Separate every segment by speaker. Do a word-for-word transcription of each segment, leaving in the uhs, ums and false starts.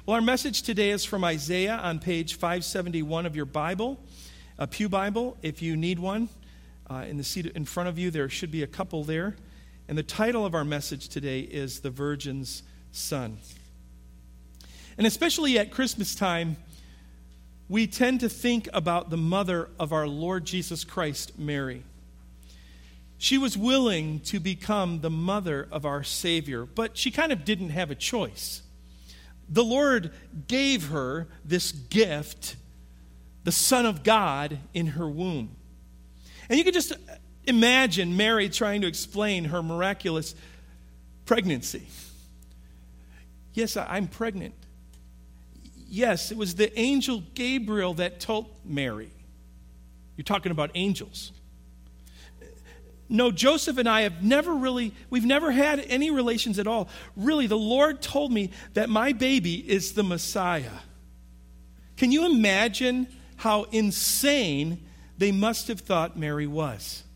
Speaker 1: Well, our message today is from Isaiah on page five seventy-one of your Bible, a pew Bible. If you need one, uh, in the seat in front of you, there should be a couple there. And the title of our message today is The Virgin's Son. And especially at Christmas time, we tend to think about the mother of our Lord Jesus Christ, Mary. She was willing to become the mother of our Savior, but she kind of didn't have a choice. The Lord gave her this gift, the Son of God, in her womb. And you can just imagine Mary trying to explain her miraculous pregnancy. Yes, I'm pregnant. Yes, it was the angel Gabriel that told Mary. You're talking about angels. No, Joseph and I have never really, we've never had any relations at all. Really, the Lord told me that my baby is the Messiah. Can you imagine how insane they must have thought Mary was?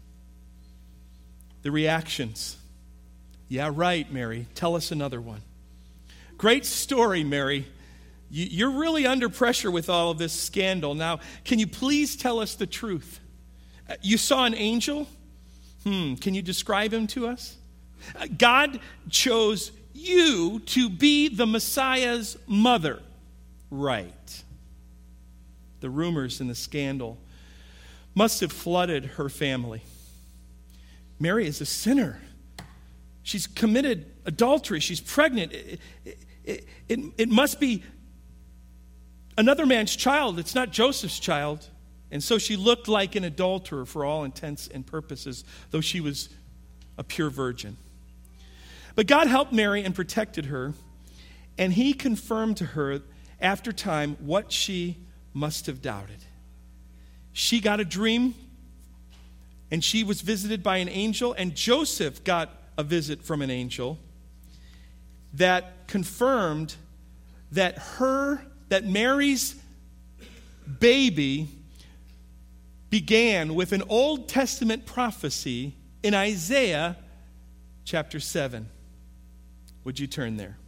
Speaker 1: The reactions. Yeah, right, Mary. Tell us another one. Great story, Mary. You're really under pressure with all of this scandal. Now, can you please tell us the truth? You saw an angel? Hmm, can you describe him to us? God chose you to be the Messiah's mother. Right. The rumors and the scandal must have flooded her family. Mary is a sinner. She's committed adultery. She's pregnant. It, it, it, it must be another man's child. It's not Joseph's child. And so she looked like an adulterer for all intents and purposes, though she was a pure virgin. But God helped Mary and protected her, and he confirmed to her after time what she must have doubted. She got a dream, and she was visited by an angel, and Joseph got a visit from an angel that confirmed that her, that Mary's baby began with an Old Testament prophecy in Isaiah chapter seven. Would you turn there?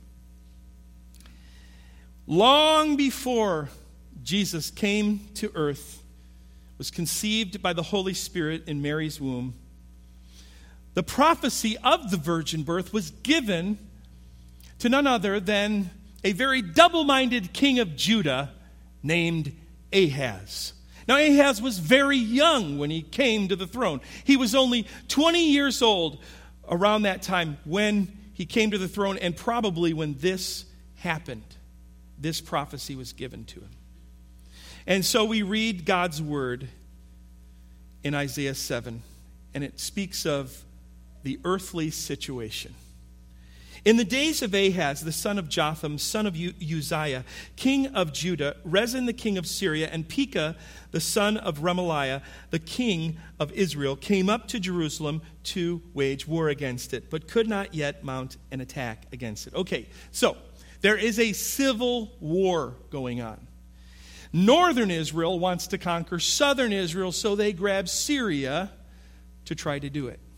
Speaker 1: Long before Jesus came to earth, was conceived by the Holy Spirit in Mary's womb, the prophecy of the virgin birth was given to none other than a very double-minded king of Judah named Ahaz. Now, Ahaz was very young when he came to the throne. He was only twenty years old around that time when he came to the throne, and probably when this happened, this prophecy was given to him. And so we read God's word in Isaiah seven, and it speaks of the earthly situation. In the days of Ahaz, the son of Jotham, son of Uzziah, king of Judah, Rezin the king of Syria, and Pekah, the son of Remaliah, the king of Israel, came up to Jerusalem to wage war against it, but could not yet mount an attack against it. Okay, so there is a civil war going on. Northern Israel wants to conquer southern Israel, so they grab Syria to try to do it.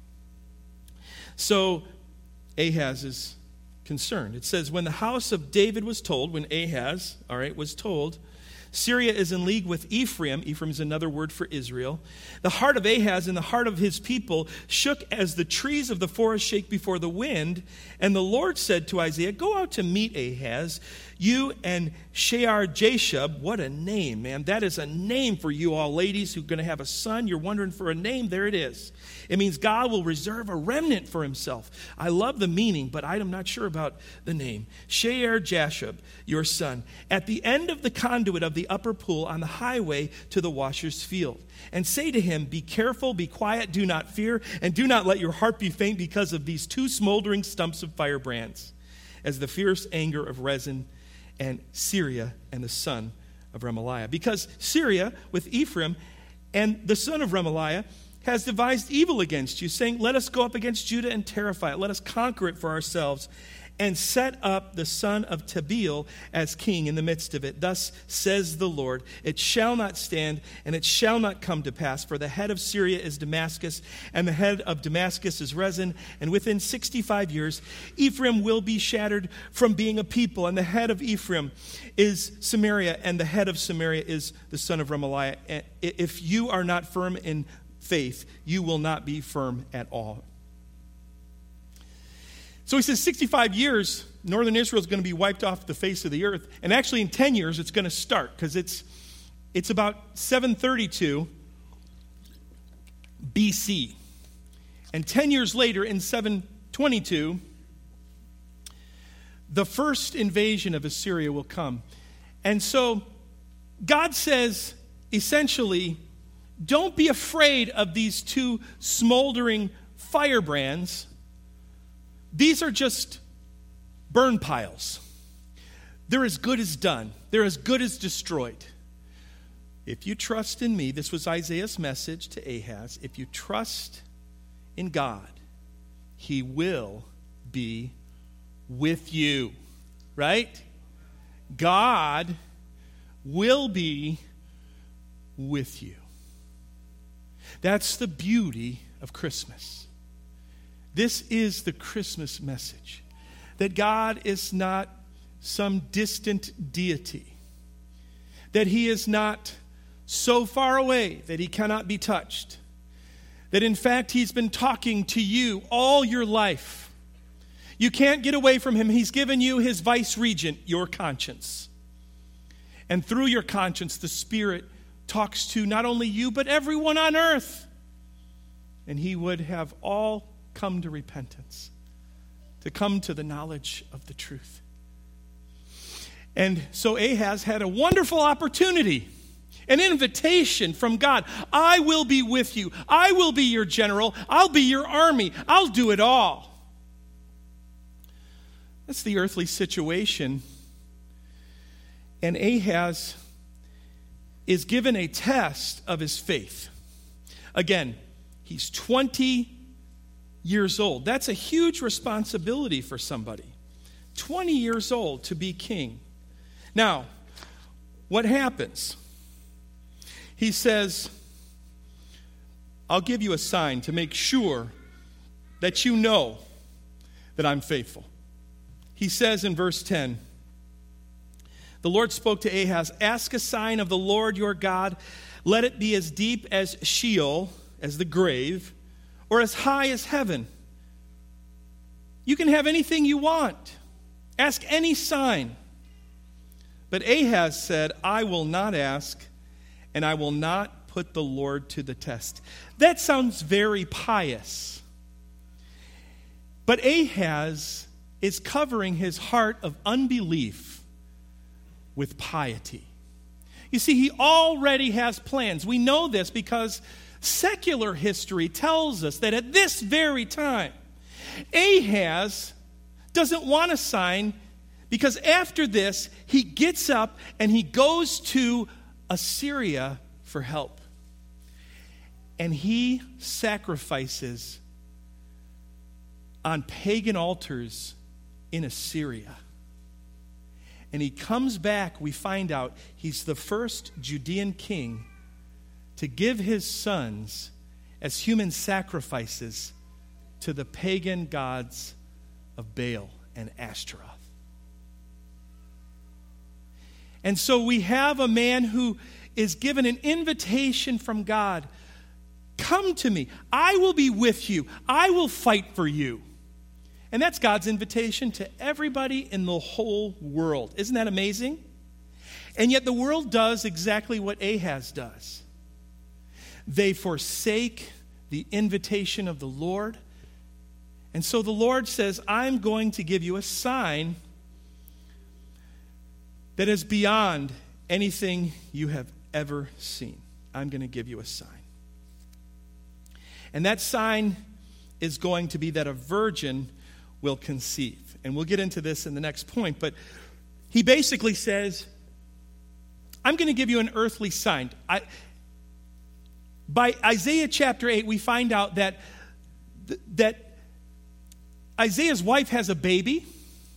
Speaker 1: So Ahaz is concerned. It says, when the house of David was told, when Ahaz, all right, was told, Syria is in league with Ephraim. Ephraim is another word for Israel. The heart of Ahaz and the heart of his people shook as the trees of the forest shake before the wind. And the Lord said to Isaiah, go out to meet Ahaz, you and Shear-Jashub. What a name, man. That is a name for you all ladies who are going to have a son. You're wondering for a name. There it is. It means God will reserve a remnant for himself. I love the meaning, but I'm not sure about the name. Shear-Jashub, your son, at the end of the conduit of the upper pool on the highway to the washer's field. And say to him, be careful, be quiet, do not fear, and do not let your heart be faint because of these two smoldering stumps of firebrands, as the fierce anger of Rezin and Syria and the son of Remaliah. Because Syria with Ephraim and the son of Remaliah has devised evil against you, saying, let us go up against Judah and terrify it. Let us conquer it for ourselves and set up the son of Tabeel as king in the midst of it. Thus says the Lord, it shall not stand, and it shall not come to pass, for the head of Syria is Damascus, and the head of Damascus is Rezin, and within sixty-five years Ephraim will be shattered from being a people, and the head of Ephraim is Samaria, and the head of Samaria is the son of Remaliah. If you are not firm in faith, you will not be firm at all. So he says sixty-five years, northern Israel is going to be wiped off the face of the earth. And actually in ten years, it's going to start because it's, it's about seven thirty-two B C. And ten years later, in seven twenty-two, the first invasion of Assyria will come. And so God says, essentially, don't be afraid of these two smoldering firebrands. These are just burn piles. They're as good as done. They're as good as destroyed. If you trust in me, this was Isaiah's message to Ahaz, if you trust in God, he will be with you. Right? God will be with you. That's the beauty of Christmas. This is the Christmas message, that God is not some distant deity, that he is not so far away that he cannot be touched, that in fact he's been talking to you all your life. You can't get away from him. He's given you his vice regent, your conscience. And through your conscience, the Spirit talks to not only you, but everyone on earth. And he would have all come to repentance, to come to the knowledge of the truth. And so Ahaz had a wonderful opportunity, an invitation from God. I will be with you. I will be your general. I'll be your army. I'll do it all. That's the earthly situation. And Ahaz is given a test of his faith. Again, he's twenty years old. That's a huge responsibility for somebody. twenty years old to be king. Now, what happens? He says, I'll give you a sign to make sure that you know that I'm faithful. He says in verse ten, the Lord spoke to Ahaz, ask a sign of the Lord your God. Let it be as deep as Sheol, as the grave, or as high as heaven. You can have anything you want. Ask any sign. But Ahaz said, I will not ask, and I will not put the Lord to the test. That sounds very pious. But Ahaz is covering his heart of unbelief with piety. You see, he already has plans. We know this because secular history tells us that at this very time, Ahaz doesn't want a sign because after this, he gets up and he goes to Assyria for help. And he sacrifices on pagan altars in Assyria. And he comes back, we find out he's the first Judean king to give his sons as human sacrifices to the pagan gods of Baal and Ashtaroth. And so we have a man who is given an invitation from God. Come to me. I will be with you. I will fight for you. And that's God's invitation to everybody in the whole world. Isn't that amazing? And yet the world does exactly what Ahaz does. They forsake the invitation of the Lord. And so the Lord says, I'm going to give you a sign that is beyond anything you have ever seen. I'm going to give you a sign. And that sign is going to be that a virgin will conceive. And we'll get into this in the next point. But he basically says, I'm going to give you an earthly sign. I, by Isaiah chapter eight, we find out that, that Isaiah's wife has a baby.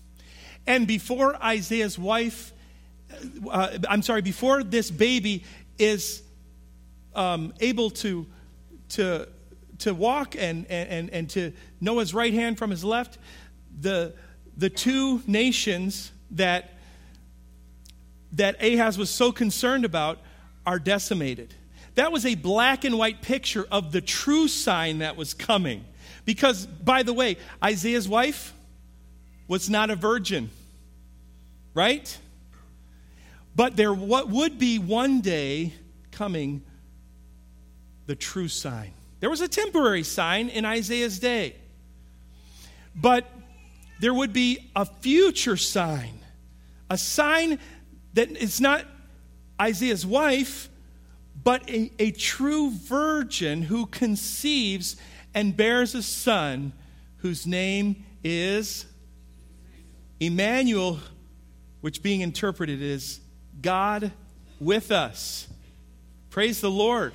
Speaker 1: And before Isaiah's wife, uh, I'm sorry, before this baby is um, able to to to walk and, and, and to know his right hand from his left, the the two nations that that Ahaz was so concerned about are decimated. That was a black and white picture of the true sign that was coming. Because, by the way, Isaiah's wife was not a virgin, right? But there what would be one day coming the true sign. There was a temporary sign in Isaiah's day. But there would be a future sign. A sign that is not Isaiah's wife, but a, a true virgin who conceives and bears a son whose name is Emmanuel, which being interpreted is God with us. Praise the Lord.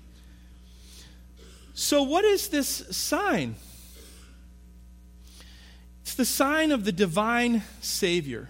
Speaker 1: So what is this sign? It's the sign of the divine Savior.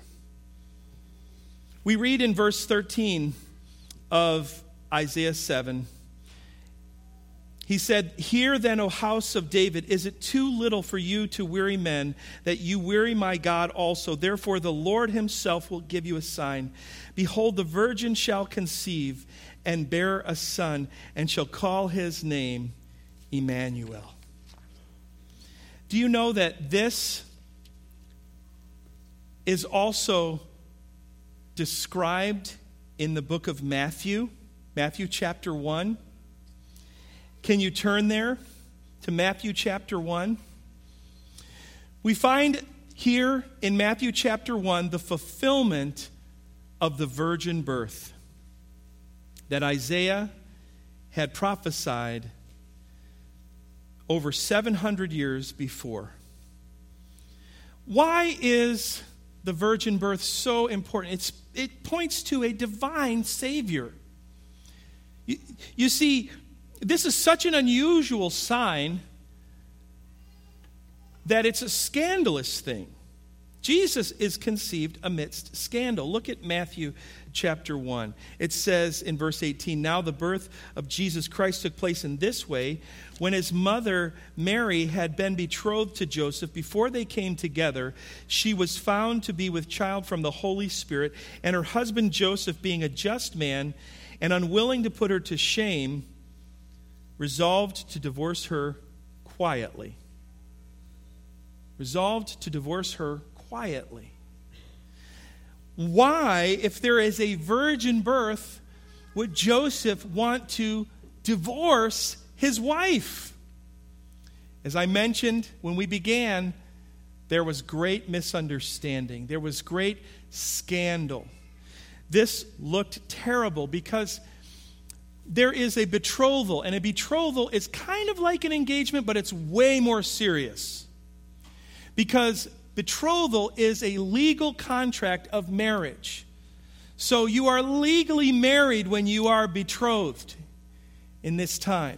Speaker 1: We read in verse thirteen of Isaiah seven, he said, "Hear then, O house of David, is it too little for you to weary men, that you weary my God also? Therefore the Lord himself will give you a sign. Behold, the virgin shall conceive and bear a son, and shall call his name Emmanuel." Do you know that this is also described in the book of Matthew, Matthew chapter one? Can you turn there to Matthew chapter one? We find here in Matthew chapter one the fulfillment of the virgin birth that Isaiah had prophesied over seven hundred years before. Why is the virgin birth so important? It's, it points to a divine Savior. You, you see, this is such an unusual sign that it's a scandalous thing. Jesus is conceived amidst scandal. Look at Matthew chapter one. It says in verse eighteen, "Now the birth of Jesus Christ took place in this way. When his mother Mary had been betrothed to Joseph, before they came together, she was found to be with child from the Holy Spirit. And her husband Joseph, being a just man and unwilling to put her to shame, resolved to divorce her quietly." Resolved to divorce her quietly. Why, if there is a virgin birth, would Joseph want to divorce his wife? As I mentioned when we began, there was great misunderstanding. There was great scandal. This looked terrible because there is a betrothal, and a betrothal is kind of like an engagement, but it's way more serious. Because betrothal is a legal contract of marriage. So you are legally married when you are betrothed in this time.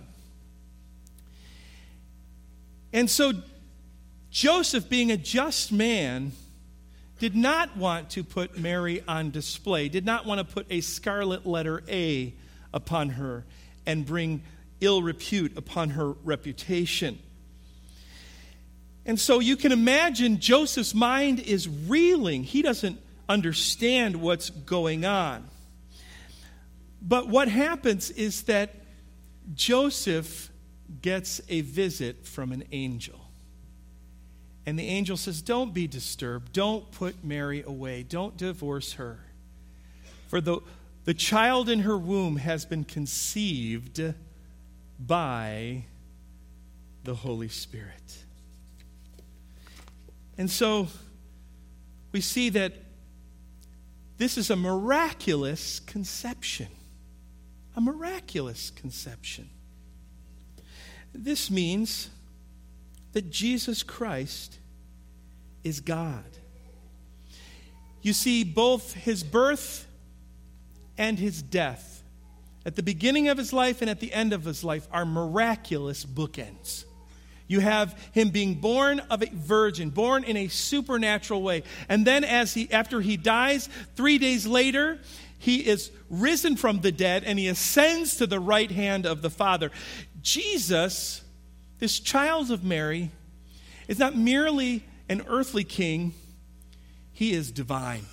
Speaker 1: And so Joseph, being a just man, did not want to put Mary on display, did not want to put a scarlet letter A upon her and bring ill repute upon her reputation. And so you can imagine Joseph's mind is reeling. He doesn't understand what's going on. But what happens is that Joseph gets a visit from an angel. And the angel says, "Don't be disturbed. Don't put Mary away. Don't divorce her. For the, the child in her womb has been conceived by the Holy Spirit." And so we see that this is a miraculous conception. A miraculous conception. This means that Jesus Christ is God. You see, both his birth and his death, at the beginning of his life and at the end of his life, are miraculous bookends. You have him being born of a virgin, born in a supernatural way. And then as he, after he dies, three days later, he is risen from the dead and he ascends to the right hand of the Father. Jesus, this child of Mary, is not merely an earthly king, he is divine.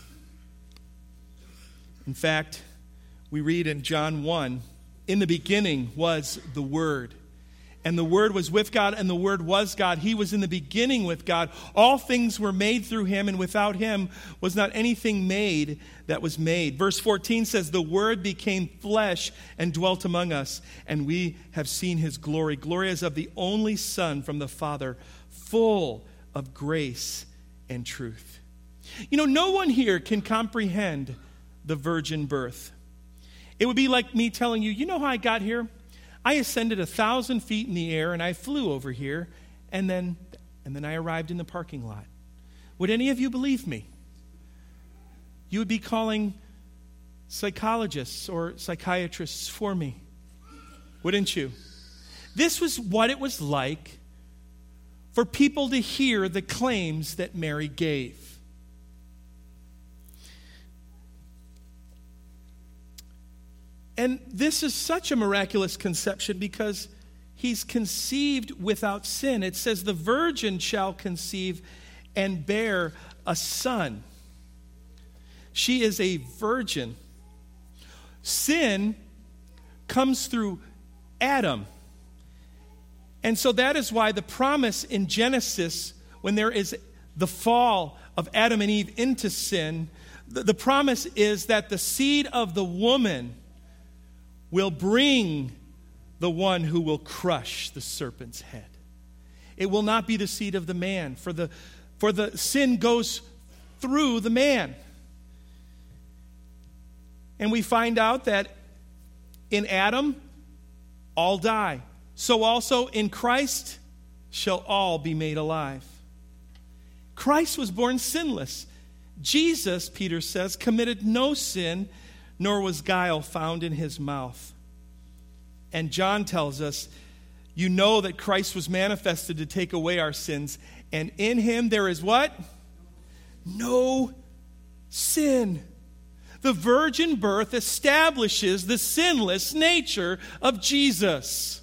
Speaker 1: In fact, we read in John one, in the beginning was the Word. And the Word was with God, and the Word was God. He was in the beginning with God. All things were made through him, and without him was not anything made that was made. Verse fourteen says, the Word became flesh and dwelt among us, and we have seen his glory. Glory as of the only Son from the Father, full of grace and truth. You know, no one here can comprehend the virgin birth. It would be like me telling you, you know how I got here? I ascended a thousand feet in the air and I flew over here, and then and then I arrived in the parking lot. Would any of you believe me? You would be calling psychologists or psychiatrists for me, wouldn't you? This was what it was like for people to hear the claims that Mary gave. And this is such a miraculous conception because he's conceived without sin. It says the virgin shall conceive and bear a son. She is a virgin. Sin comes through Adam. And so that is why the promise in Genesis, when there is the fall of Adam and Eve into sin, the, the promise is that the seed of the woman will bring the one who will crush the serpent's head. It will not be the seed of the man, for the, for the sin goes through the man. And we find out that in Adam, all die. So also in Christ shall all be made alive. Christ was born sinless. Jesus, Peter says, committed no sin, nor was guile found in his mouth. And John tells us, you know that Christ was manifested to take away our sins, and in him there is what? No sin. The virgin birth establishes the sinless nature of Jesus.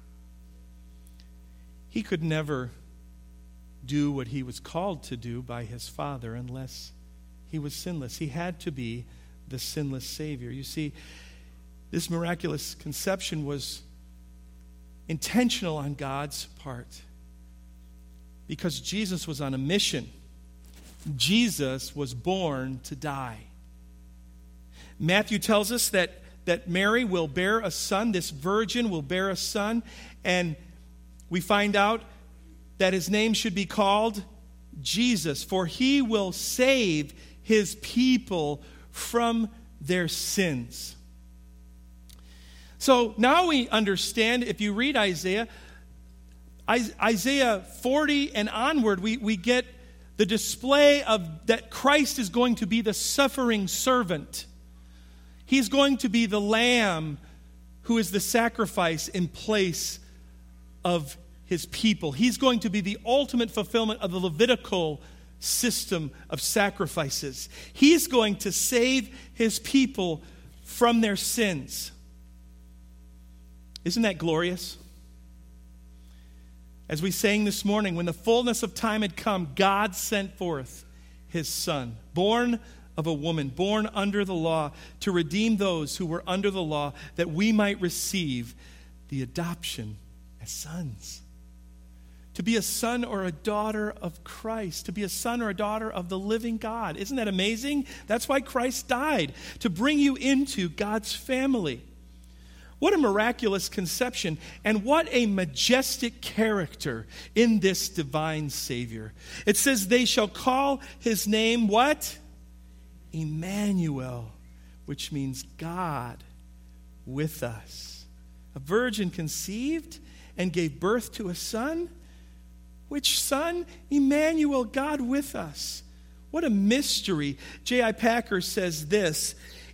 Speaker 1: He could never do what he was called to do by his Father unless he was sinless. He had to be the sinless Savior. You see, this miraculous conception was intentional on God's part because Jesus was on a mission. Jesus was born to die. Matthew tells us that, that Mary will bear a son, this virgin will bear a son, and we find out that his name should be called Jesus, for he will save his people from their sins. So now we understand, if you read Isaiah, Isaiah forty and onward, we, we get the display of that Christ is going to be the suffering servant. He's going to be the lamb who is the sacrifice in place of his people. He's going to be the ultimate fulfillment of the Levitical system of sacrifices. He's going to save his people from their sins. Isn't that glorious? As we sang this morning, when the fullness of time had come, God sent forth his Son, born of a woman, born under the law, to redeem those who were under the law, that we might receive the adoption as sons. To be a son or a daughter of Christ, to be a son or a daughter of the living God. Isn't that amazing? That's why Christ died, to bring you into God's family. What a miraculous conception, and what a majestic character in this divine Savior. It says, they shall call his name what? Emmanuel, which means God with us. A virgin conceived and gave birth to a son. Which son? Emmanuel, God with us. What a mystery. J I Packer says this,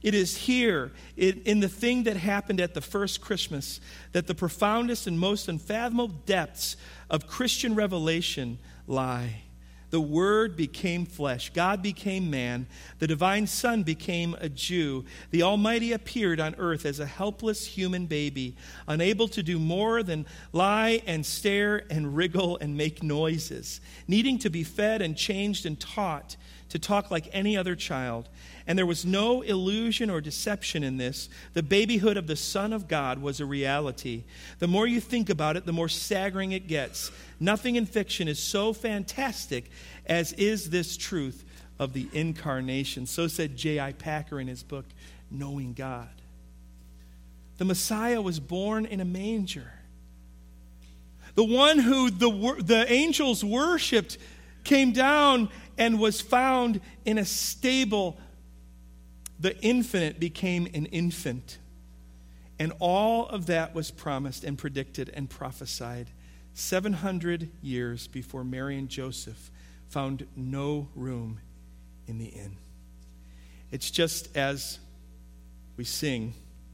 Speaker 1: It is here, in, in the thing that happened at the first Christmas, that the profoundest and most unfathomable depths of Christian revelation lie. The Word became flesh. God became man. The divine Son became a Jew. The Almighty appeared on earth as a helpless human baby, unable to do more than lie and stare and wriggle and make noises, needing to be fed and changed and taught to talk like any other child. And there was no illusion or deception in this. The babyhood of the Son of God was a reality. The more you think about it, the more staggering it gets. Nothing in fiction is so fantastic as is this truth of the incarnation. So said J I Packer in his book, Knowing God. The Messiah was born in a manger. The one who the, the angels worshipped came down and was found in a stable. The infinite became an infant. And all of that was promised and predicted and prophesied seven hundred years before Mary and Joseph found no room in the inn. It's just as we sing,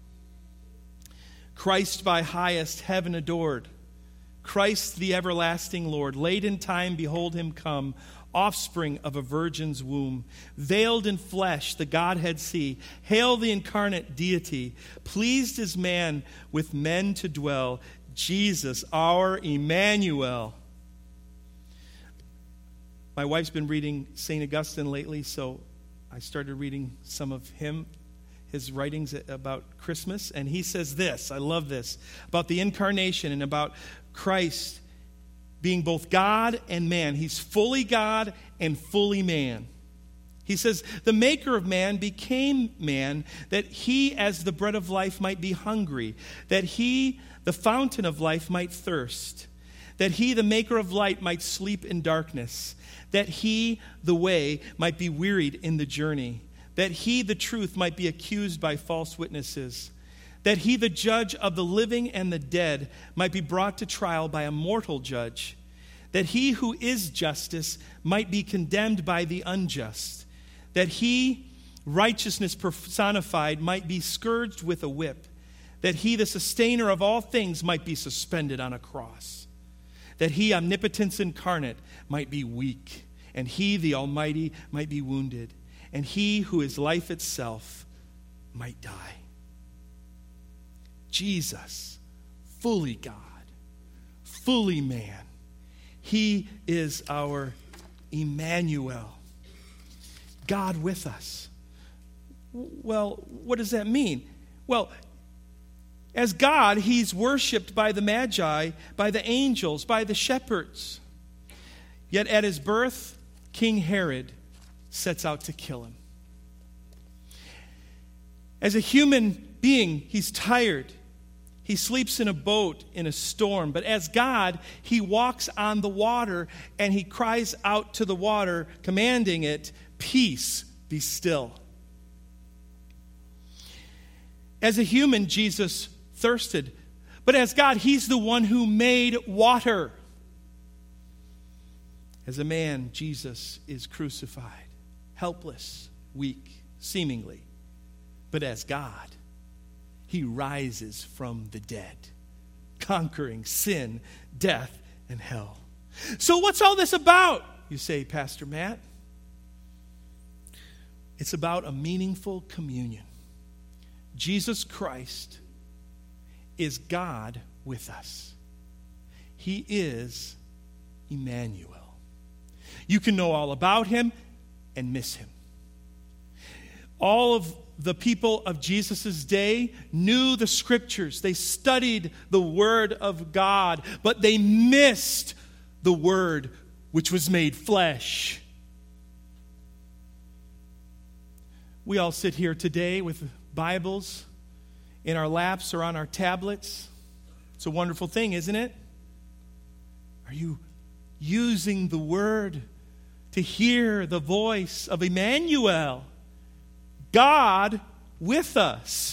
Speaker 1: Christ by highest heaven adored, Christ the everlasting Lord, late in time behold him come, offspring of a virgin's womb, veiled in flesh, the Godhead see. Hail the incarnate deity, pleased as man with men to dwell, Jesus, our Emmanuel. My wife's been reading Saint Augustine lately, so I started reading some of him, his writings about Christmas, and he says this, I love this, about the incarnation and about Christ being both God and man. He's fully God and fully man. He says, the maker of man became man, that he as the bread of life might be hungry, that he, the fountain of life, might thirst, that he, the maker of light, might sleep in darkness, that he, the way, might be wearied in the journey, that he, the truth, might be accused by false witnesses, that he, the judge of the living and the dead, might be brought to trial by a mortal judge, that he who is justice might be condemned by the unjust, that he, righteousness personified, might be scourged with a whip, that he, the sustainer of all things, might be suspended on a cross, that he, omnipotence incarnate, might be weak, and he, the Almighty, might be wounded, and he who is life itself might die. Jesus, fully God, fully man. He is our Emmanuel, God with us. Well, what does that mean? Well, as God, he's worshipped by the Magi, by the angels, by the shepherds. Yet at his birth, King Herod sets out to kill him. As a human being, he's tired. He sleeps in a boat in a storm. But as God, he walks on the water and he cries out to the water, commanding it, "Peace, be still." As a human, Jesus thirsted. But as God, he's the one who made water. As a man, Jesus is crucified, helpless, weak, seemingly. But as God, he rises from the dead, conquering sin, death, and hell. So what's all this about, you say, Pastor Matt? It's about a meaningful communion. Jesus Christ is God with us. He is Emmanuel. You can know all about him and miss him. All of the people of Jesus' day knew the scriptures. They studied the word of God, but they missed the word which was made flesh. We all sit here today with Bibles in our laps or on our tablets. It's a wonderful thing, isn't it? Are you using the word to hear the voice of Emmanuel, God with us?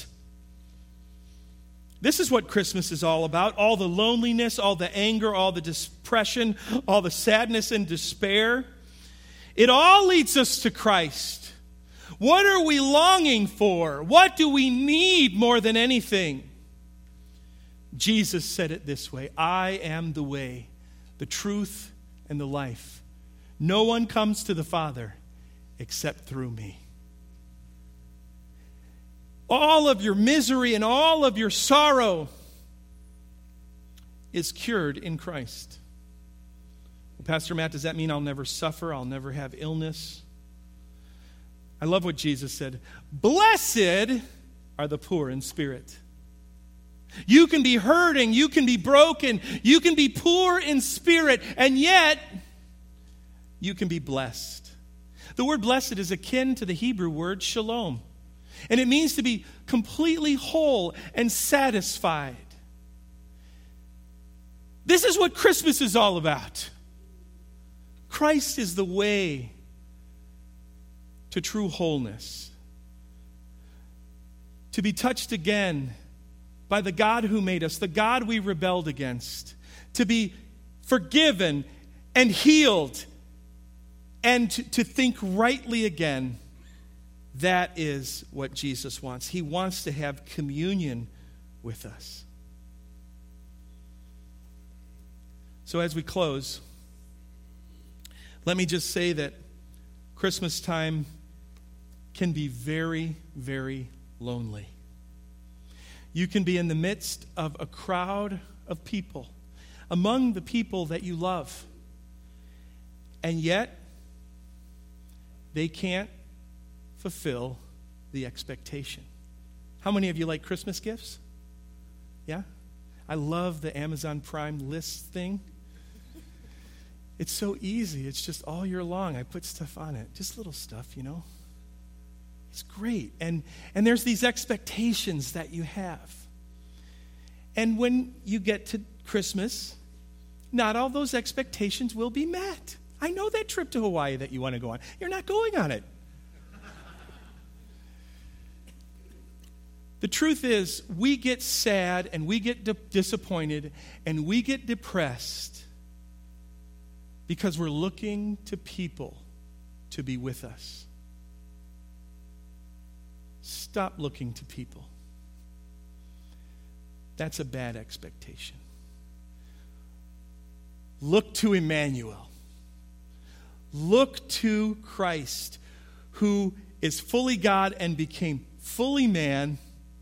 Speaker 1: This is what Christmas is all about. All the loneliness, all the anger, all the depression, all the sadness and despair. It all leads us to Christ. What are we longing for? What do we need more than anything? Jesus said it this way, I am the way, the truth, and the life. No one comes to the Father except through me. All of your misery and all of your sorrow is cured in Christ. Well, Pastor Matt, does that mean I'll never suffer? I'll never have illness? I love what Jesus said. Blessed are the poor in spirit. You can be hurting, you can be broken, you can be poor in spirit, and yet you can be blessed. The word blessed is akin to the Hebrew word shalom. And it means to be completely whole and satisfied. This is what Christmas is all about. Christ is the way to true wholeness. To be touched again by the God who made us, the God we rebelled against. To be forgiven and healed and to, to think rightly again. That is what Jesus wants. He wants to have communion with us. So as we close, let me just say that Christmas time can be very, very lonely. You can be in the midst of a crowd of people, among the people that you love, and yet they can't fulfill the expectation. How many of you like Christmas gifts? Yeah? I love the Amazon Prime list thing. It's so easy. It's just all year long. I put stuff on it. Just little stuff, you know. It's great. And, and there's these expectations that you have. And when you get to Christmas, not all those expectations will be met. I know that trip to Hawaii that you want to go on. You're not going on it. The truth is, we get sad and we get di- disappointed and we get depressed because we're looking to people to be with us. Stop looking to people. That's a bad expectation. Look to Emmanuel. Look to Christ, who is fully God and became fully man.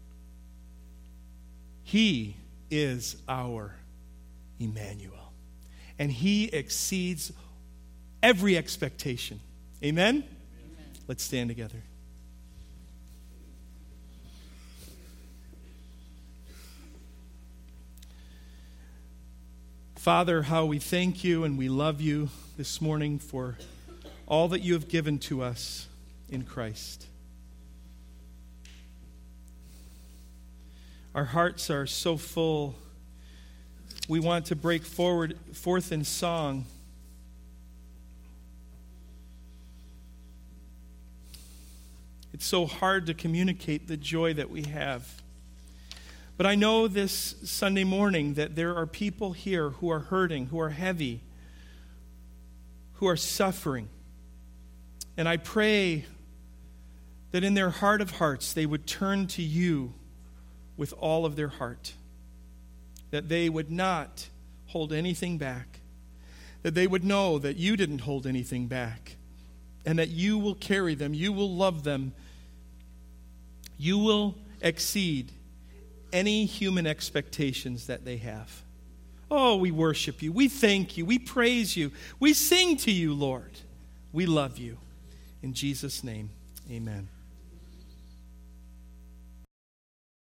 Speaker 1: He is our Emmanuel. And he exceeds every expectation. Amen? Amen. Let's stand together. Father, how we thank you and we love you this morning for all that you have given to us in Christ. Our hearts are so full. We want to break forward forth in song. It's so hard to communicate the joy that we have. But I know this Sunday morning that there are people here who are hurting, who are heavy, who are suffering. And I pray that in their heart of hearts they would turn to you with all of their heart. That they would not hold anything back. That they would know that you didn't hold anything back. And that you will carry them. You will love them. You will exceed any human expectations that they have. Oh, we worship you. We thank you. We praise you. We sing to you, Lord. We love you. In Jesus' name, amen.